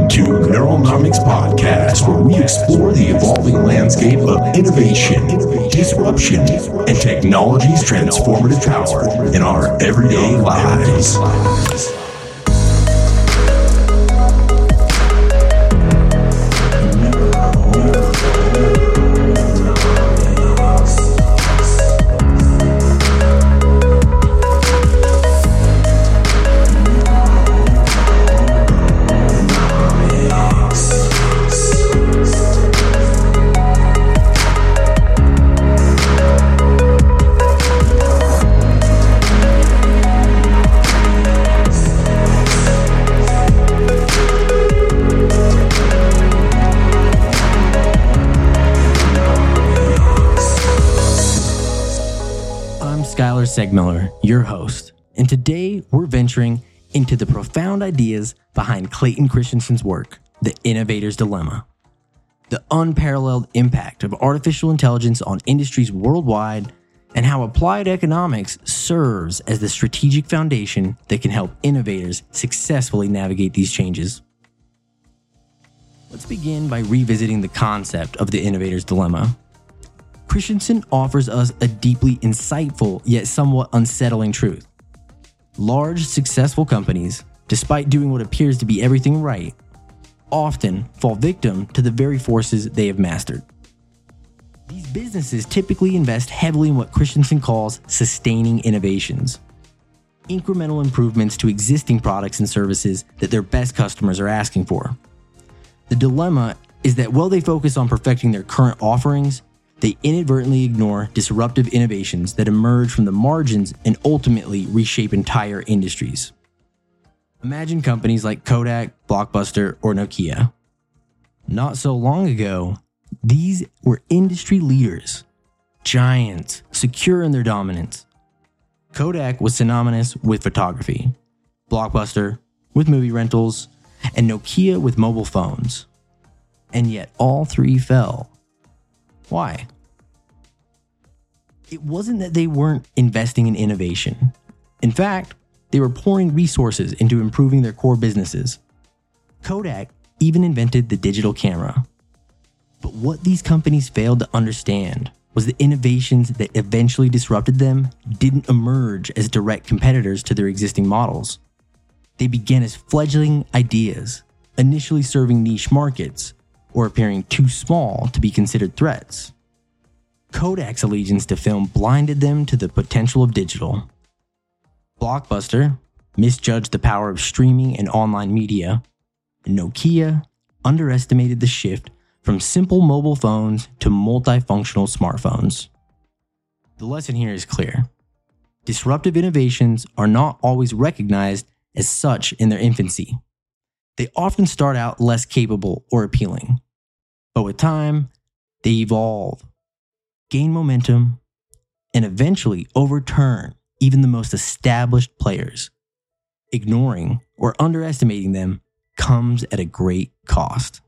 to Neuronomics Podcast, where we explore the evolving landscape of innovation, disruption, and technology's transformative power in our everyday lives. Segmiller, your host, and today we're venturing into the profound ideas behind Clayton Christensen's work, The Innovator's Dilemma. The unparalleled impact of artificial intelligence on industries worldwide, and how applied economics serves as the strategic foundation that can help innovators successfully navigate these changes. Let's begin by revisiting the concept of the innovator's dilemma. Christensen offers us a deeply insightful yet somewhat unsettling truth. Large, successful companies, despite doing what appears to be everything right, often fall victim to the very forces they have mastered. These businesses typically invest heavily in what Christensen calls sustaining innovations, incremental improvements to existing products and services that their best customers are asking for. The dilemma is that while they focus on perfecting their current offerings, they inadvertently ignore disruptive innovations that emerge from the margins and ultimately reshape entire industries. Imagine companies like Kodak, Blockbuster, or Nokia. Not so long ago, these were industry leaders, giants, secure in their dominance. Kodak was synonymous with photography, Blockbuster with movie rentals, and Nokia with mobile phones. And yet all three fell. Why? It wasn't that they weren't investing in innovation. In fact, they were pouring resources into improving their core businesses. Kodak even invented the digital camera. But what these companies failed to understand was the innovations that eventually disrupted them didn't emerge as direct competitors to their existing models. They began as fledgling ideas, initially serving niche markets, or appearing too small to be considered threats. Kodak's allegiance to film blinded them to the potential of digital. Blockbuster misjudged the power of streaming and online media, and Nokia underestimated the shift from simple mobile phones to multifunctional smartphones. The lesson here is clear. Disruptive innovations are not always recognized as such in their infancy. They often start out less capable or appealing. But with time, they evolve, gain momentum, and eventually overturn even the most established players. Ignoring or underestimating them comes at a great cost.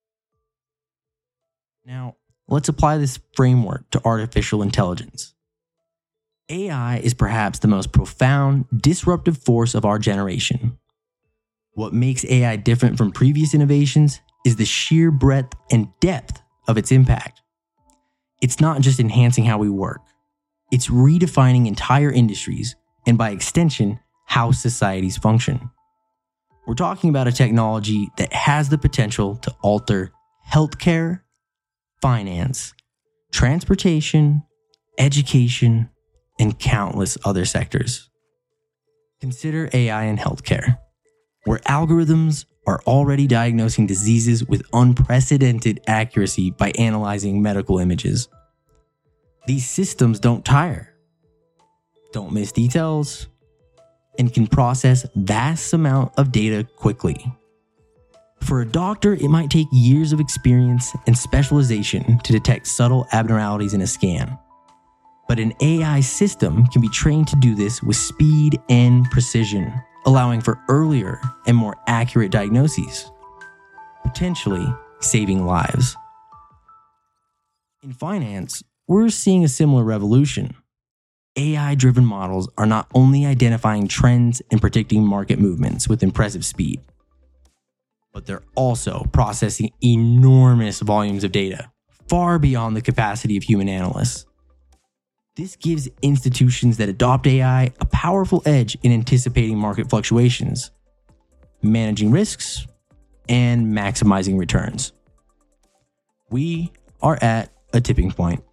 Now, let's apply this framework to artificial intelligence. AI is perhaps the most profound, disruptive force of our generation. What makes AI different from previous innovations is the sheer breadth and depth of its impact. It's not just enhancing how we work. It's redefining entire industries and by extension, how societies function. We're talking about a technology that has the potential to alter healthcare, finance, transportation, education, and countless other sectors. Consider AI in healthcare, where algorithms are already diagnosing diseases with unprecedented accuracy by analyzing medical images. These systems don't tire, don't miss details, and can process vast amounts of data quickly. For a doctor, it might take years of experience and specialization to detect subtle abnormalities in a scan. But an AI system can be trained to do this with speed and precision, allowing for earlier and more accurate diagnoses, potentially saving lives. In finance, we're seeing a similar revolution. AI-driven models are not only identifying trends and predicting market movements with impressive speed, but they're also processing enormous volumes of data, far beyond the capacity of human analysts. This gives institutions that adopt AI a powerful edge in anticipating market fluctuations, managing risks, and maximizing returns. We are at a tipping point.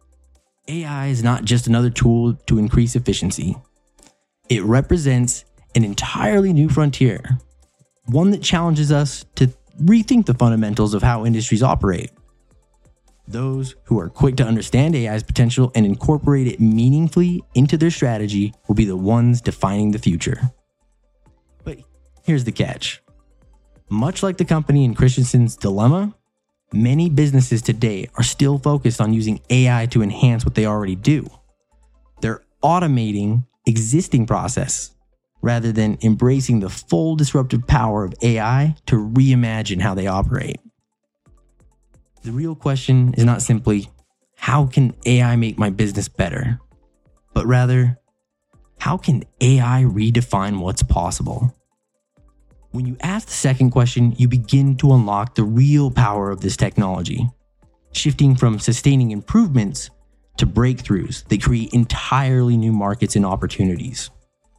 AI is not just another tool to increase efficiency. It represents an entirely new frontier, one that challenges us to rethink the fundamentals of how industries operate. Those who are quick to understand AI's potential and incorporate it meaningfully into their strategy will be the ones defining the future. But here's the catch. Much like the company in Christensen's dilemma, many businesses today are still focused on using AI to enhance what they already do. They're automating existing processes rather than embracing the full disruptive power of AI to reimagine how they operate. The real question is not simply, how can AI make my business better? But rather, how can AI redefine what's possible? When you ask the second question, you begin to unlock the real power of this technology, shifting from sustaining improvements to breakthroughs that create entirely new markets and opportunities.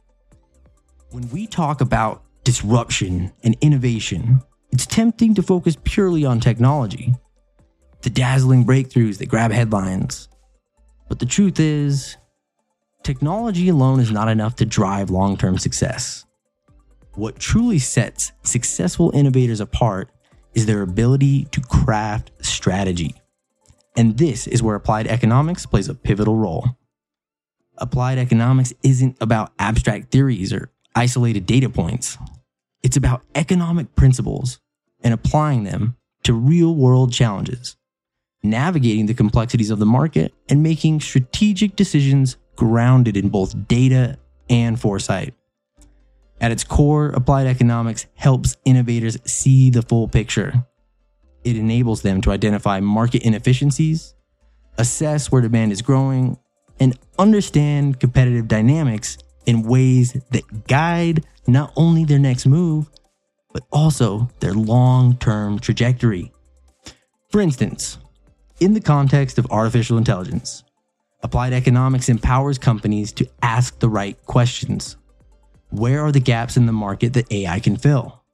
When we talk about disruption and innovation, it's tempting to focus purely on technology, the dazzling breakthroughs that grab headlines. But the truth is, technology alone is not enough to drive long-term success. What truly sets successful innovators apart is their ability to craft strategy. And this is where applied economics plays a pivotal role. Applied economics isn't about abstract theories or isolated data points. It's about economic principles and applying them to real-world challenges, navigating the complexities of the market, and making strategic decisions grounded in both data and foresight. At its core, applied economics helps innovators see the full picture. It enables them to identify market inefficiencies, assess where demand is growing, and understand competitive dynamics in ways that guide not only their next move, but also their long-term trajectory. For instance, in the context of artificial intelligence, applied economics empowers companies to ask the right questions. Where are the gaps in the market that AI can fill?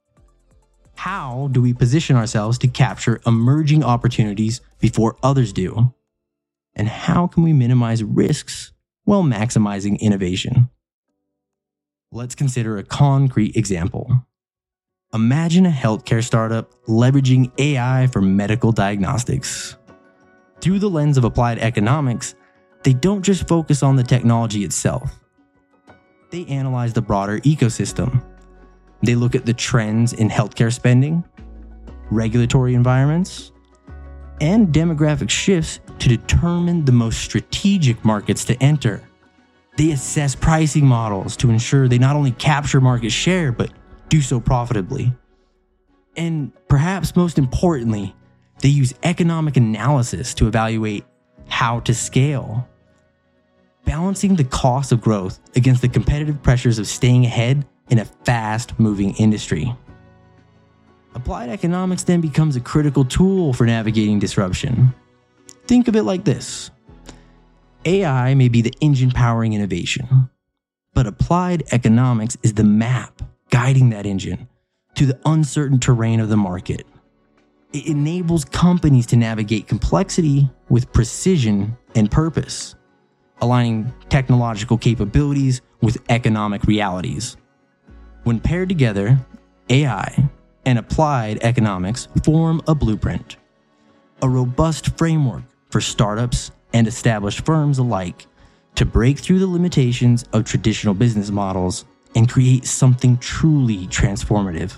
How do we position ourselves to capture emerging opportunities before others do? And how can we minimize risks while maximizing innovation? Let's consider a concrete example. Imagine a healthcare startup leveraging AI for medical diagnostics. Through the lens of applied economics, they don't just focus on the technology itself. They analyze the broader ecosystem. They look at the trends in healthcare spending, regulatory environments, and demographic shifts to determine the most strategic markets to enter. They assess pricing models to ensure they not only capture market share, but do so profitably. And perhaps most importantly, they use economic analysis to evaluate how to scale, balancing the cost of growth against the competitive pressures of staying ahead in a fast-moving industry. Applied economics then becomes a critical tool for navigating disruption. Think of it like this. AI may be the engine powering innovation, but applied economics is the map guiding that engine to the uncertain terrain of the market. It enables companies to navigate complexity with precision and purpose, aligning technological capabilities with economic realities. When paired together, AI and applied economics form a blueprint, a robust framework for startups and established firms alike to break through the limitations of traditional business models and create something truly transformative.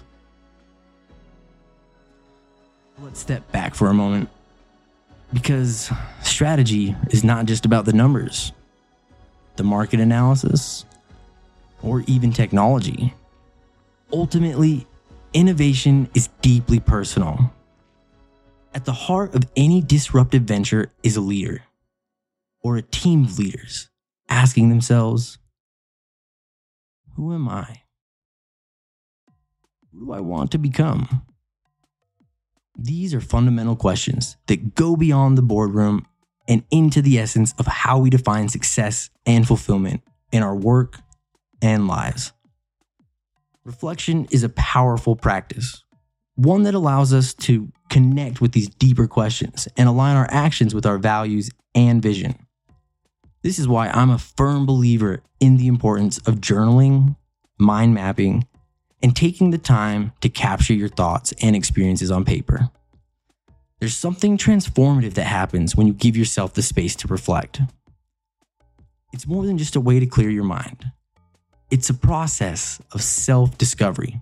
Let's step back for a moment, because strategy is not just about the numbers, the market analysis, or even technology. Ultimately, innovation is deeply personal. At the heart of any disruptive venture is a leader, or a team of leaders, asking themselves, who am I? Who do I want to become? These are fundamental questions that go beyond the boardroom and into the essence of how we define success and fulfillment in our work and lives. Reflection is a powerful practice, one that allows us to connect with these deeper questions and align our actions with our values and vision. This is why I'm a firm believer in the importance of journaling, mind mapping, and taking the time to capture your thoughts and experiences on paper. There's something transformative that happens when you give yourself the space to reflect. It's more than just a way to clear your mind. It's a process of self-discovery.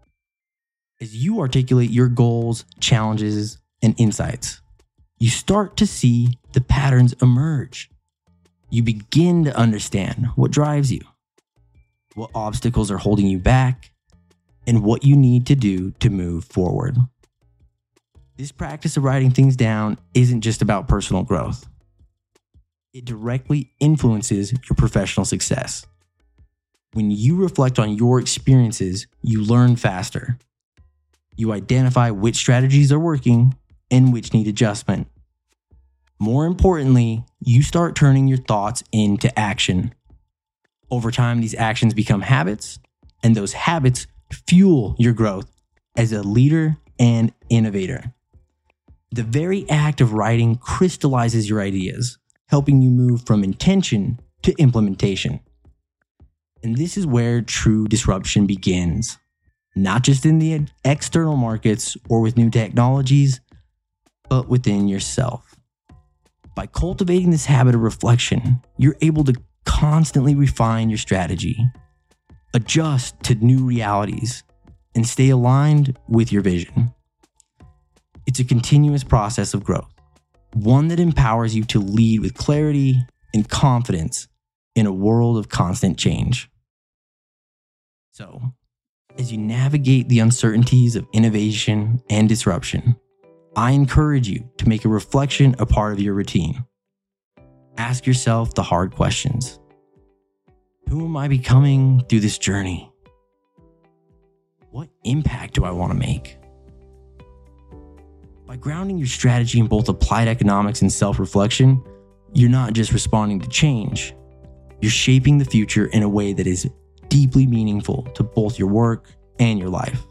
As you articulate your goals, challenges, and insights, you start to see the patterns emerge. You begin to understand what drives you, what obstacles are holding you back, and what you need to do to move forward. This practice of writing things down isn't just about personal growth. It directly influences your professional success. When you reflect on your experiences, you learn faster. You identify which strategies are working and which need adjustment. More importantly, you start turning your thoughts into action. Over time, these actions become habits, and those habits fuel your growth as a leader and innovator. The very act of writing crystallizes your ideas, helping you move from intention to implementation. And this is where true disruption begins, not just in the external markets or with new technologies, but within yourself. By cultivating this habit of reflection, you're able to constantly refine your strategy, adjust to new realities, and stay aligned with your vision. It's a continuous process of growth, one that empowers you to lead with clarity and confidence in a world of constant change. So, as you navigate the uncertainties of innovation and disruption, I encourage you to make a reflection a part of your routine. Ask yourself the hard questions. Who am I becoming through this journey? What impact do I want to make? By grounding your strategy in both applied economics and self-reflection, you're not just responding to change, you're shaping the future in a way that is deeply meaningful to both your work and your life.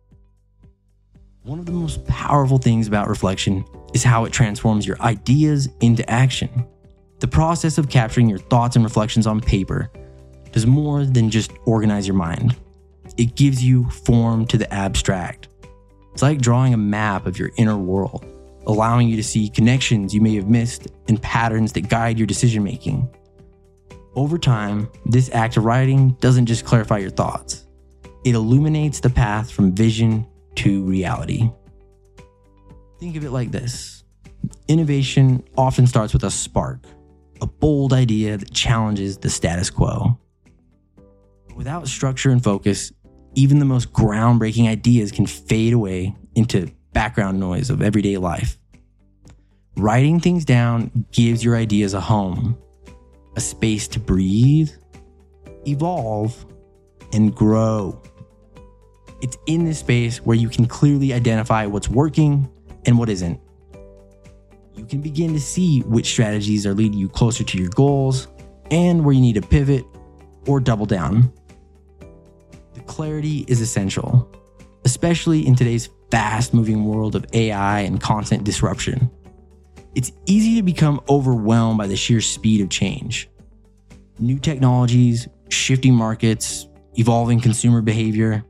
One of the most powerful things about reflection is how it transforms your ideas into action. The process of capturing your thoughts and reflections on paper does more than just organize your mind. It gives you form to the abstract. It's like drawing a map of your inner world, allowing you to see connections you may have missed and patterns that guide your decision making. Over time, this act of writing doesn't just clarify your thoughts. It illuminates the path from vision to reality. Think of it like this. Innovation often starts with a spark, a bold idea that challenges the status quo. Without structure and focus, even the most groundbreaking ideas can fade away into background noise of everyday life. Writing things down gives your ideas a home, a space to breathe, evolve, and grow. It's in this space where you can clearly identify what's working and what isn't. You can begin to see which strategies are leading you closer to your goals and where you need to pivot or double down. The clarity is essential, especially in today's fast-moving world of AI and constant disruption. It's easy to become overwhelmed by the sheer speed of change. New technologies, shifting markets, evolving consumer behavior.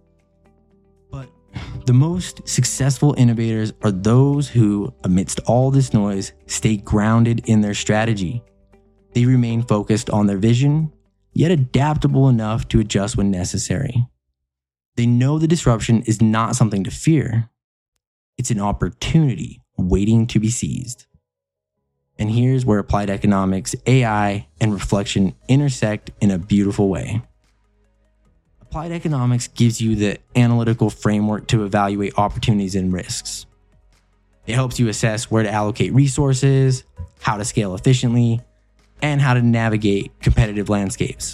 But the most successful innovators are those who, amidst all this noise, stay grounded in their strategy. They remain focused on their vision, yet adaptable enough to adjust when necessary. They know the disruption is not something to fear. It's an opportunity waiting to be seized. And here's where applied economics, AI, and reflection intersect in a beautiful way. Applied economics gives you the analytical framework to evaluate opportunities and risks. It helps you assess where to allocate resources, how to scale efficiently, and how to navigate competitive landscapes.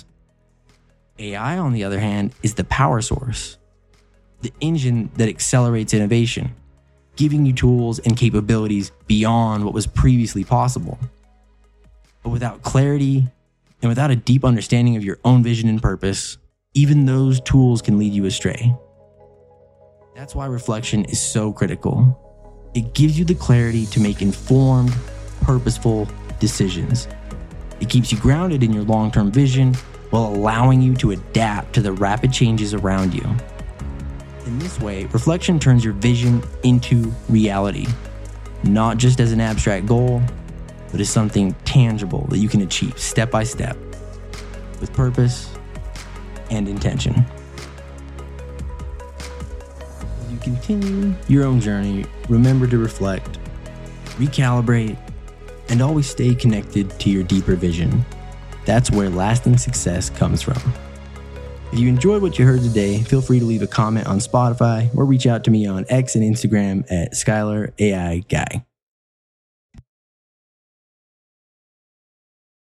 AI, on the other hand, is the power source, the engine that accelerates innovation. giving you tools and capabilities beyond what was previously possible. But without clarity and without a deep understanding of your own vision and purpose, even those tools can lead you astray. That's why reflection is so critical. It gives you the clarity to make informed, purposeful decisions. It keeps you grounded in your long-term vision while allowing you to adapt to the rapid changes around you. In this way, reflection turns your vision into reality, not just as an abstract goal, but as something tangible that you can achieve step by step with purpose and intention. As you continue your own journey, remember to reflect, recalibrate, and always stay connected to your deeper vision. That's where lasting success comes from. If you enjoyed what you heard today, feel free to leave a comment on Spotify or reach out to me on X and Instagram at SkylarAIGuy.